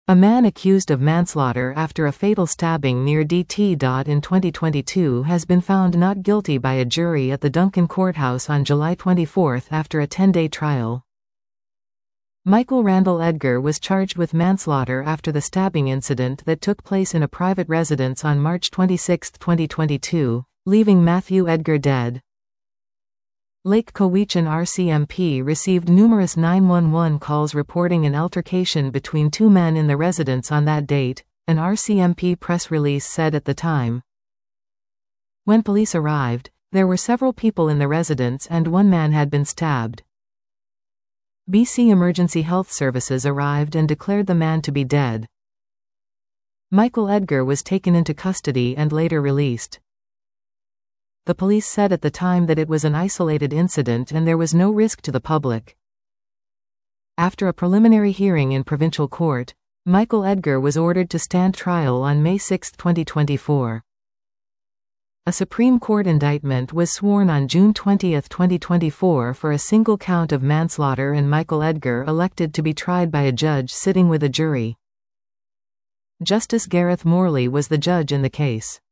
A man accused of manslaughter after a fatal stabbing near DT. in 2022 has been found not guilty by a jury at the Duncan Courthouse on July 24 after a 10-day trial. Michael Randall Edgar was charged with manslaughter after the stabbing incident that took place in a private residence on March 26, 2022, leaving Matthew Edgar dead. Lake Cowichan RCMP received numerous 911 calls reporting an altercation between two men in the residence on that date, an RCMP press release said at the time. When police arrived, there were several people in the residence and one man had been stabbed. BC Emergency Health Services arrived and declared the man to be dead. Michael Edgar was taken into custody and later released. The police said at the time that it was an isolated incident and there was no risk to the public. After a preliminary hearing in provincial court, Michael Edgar was ordered to stand trial on May 6, 2024. A Supreme Court indictment was sworn on June 20, 2024 for a single count of manslaughter, and Michael Edgar elected to be tried by a judge sitting with a jury. Justice Gareth Morley was the judge in the case.